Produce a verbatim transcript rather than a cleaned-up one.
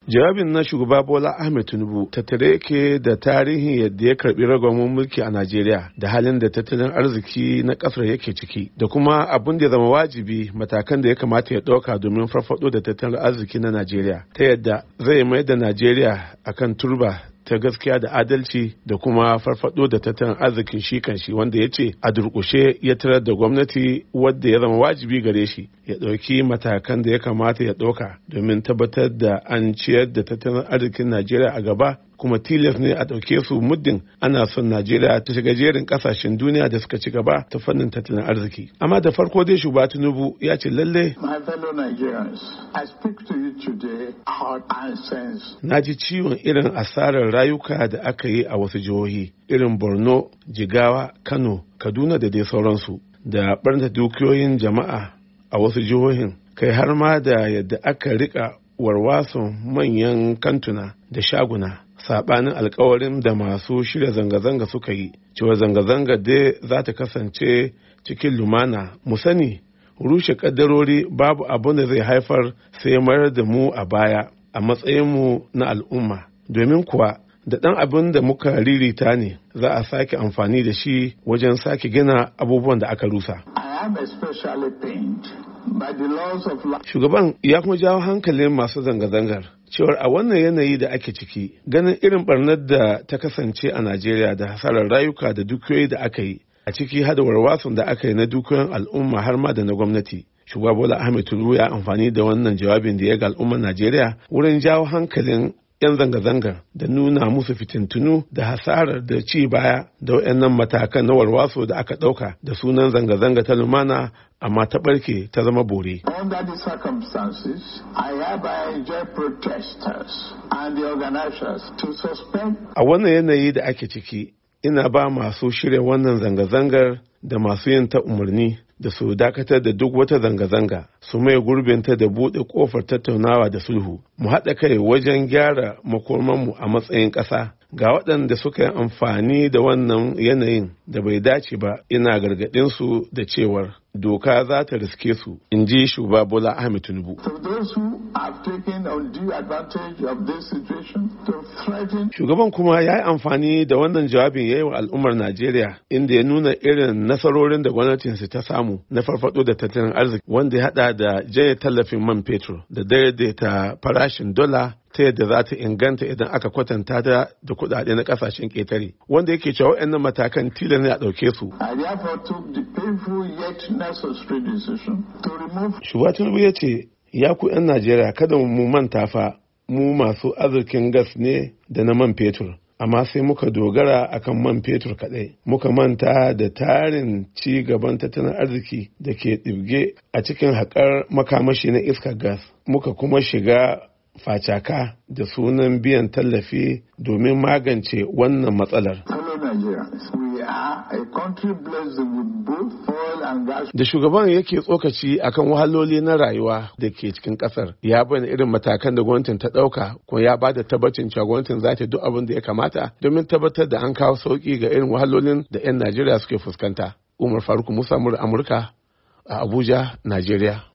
Jawabin na shugaba Bola Ahmed Tinubu tattare yake da tarihin yadda ya karbi ragwamon mulki a Najeriya da halin da tattalin arziki na kasar yake ciki da kuma abin da ya zama wajibi matakan da ya kamata ya ɗauka domin farfado da tattalin arziki na Najeriya ta yadda zai mai da Najeriya akan turba ta gaskiya da adalci da kuma farfado da tattalin arzikin shi kanshi wanda ya ce a durƙushe ya tarar da gwamnati wadda ya zama wajibi gare shi ya ɗauki matakan da ya kamata ya ɗauka domin tabbatar da an ciyar da tattalin arzikin Najeriya a gaba, kuma tilas ne a ɗauke su muddin ana son Najeriya ta shiga jerin ƙasashen duniya da suka ci gaba ta fannin tattalin arziki. Amma da farko dai shugaba Tinubu ya ce lalle na ji ciwon irin asarar rayuka da aka yi a wasu jihohi irin Borno, Jigawa, Kano, Kaduna da dai sauransu, da ɓarnata dukiyoyin jama'a a wasu jihohin, kai har ma da yadda aka rika warwason manyan kantuna da shaguna sabanin alkawarin da masu shirya zanga-zanga suka yi cewa zanga-zanga dai za ta kasance cikin lumana. Mu sani rushe kaddarori babu abin da zai haifar sai mayar da mu a baya a matsayinmu na al'umma, domin kuwa da ɗan abin da muka ririta ne za a sake amfani da shi wajen sake gina abubuwan da aka rusa. Shugaban ya kuma jawo hankalin masu zanga-zangar cewar a wannan yanayi da ake ciki, ganin irin barnar da ta kasance a Najeriya da hasarar rayuka da dukiyoyi da aka yi, a ciki hada warwason da aka yi na dukiyoyin al'umma har ma da na gwamnati. Shugaba Bola Ahmed Tinubu ya amfani da wannan jawabin da ya ga al'ummar Najeriya wurin jawo hankalin 'yan zanga-zangar da nuna musu fitintunu da hasarar da ci baya da wayannan matakan na warwaso da aka ɗauka da sunan zanga-zanga ta lumana amma ta ɓarke ta zama bore. Under the circumstances, I hereby enjoin protesters and the organizers to suspend. A wannan yanayi da ake ciki, ina ba masu shirya wannan zanga-zangar da masu yin ta umarni da su dakatar da duk wata zanga-zanga, su mai gurbinta da buɗe ƙofar tattaunawa da sulhu, mu haɗa kai wajen gyara makomanmu a matsayin ƙasa. Ga waɗanda suka yi amfani da wannan yanayin da bai dace ba, ina gargaɗin su da cewar doka za ta riske su, in ji shugaba Bola Ahmed Tinubu. Shugaban kuma ya yi amfani da wannan jawabin ya yi wa al'ummar Najeriya, inda ya nuna irin nasarorin da gwamnatinsu ta samu na farfado da tattalin arziki, wanda ya haɗa da janye tallafin man fetur da daidaita farashin dola ta yadda za ta inganta idan aka kwatanta ta da kuɗaɗe na ƙasashen ƙetare, wanda yake cewa waɗannan matakan tilas ne a ɗauke su. Shugaba Tinubu ya ce, ya ku 'yan Najeriya kada mu manta fa mu masu arzikin gas ne da na man fetur, amma sai muka dogara akan man fetur kaɗai, muka manta da tarin ci gaban tattalin arziki da ke ɗibge a cikin haƙar makamashi na iskar gas, muka kuma shiga facaka da sunan biyan tallafi domin magance wannan matsalar. Da shugaban yake tsokaci akan wahaloli na rayuwa da ke cikin kasar, ya bayyana irin matakan da gwamnatin ta ɗauka, kuma ya ba da tabbacin cewa gwamnatin za ta duk abin da ya kamata domin tabbatar da an kawo sauki ga irin wahalolin da 'yan Najeriya suke fuskanta. Umar Faruk Musa, Amurka a Abuja, Najeriya.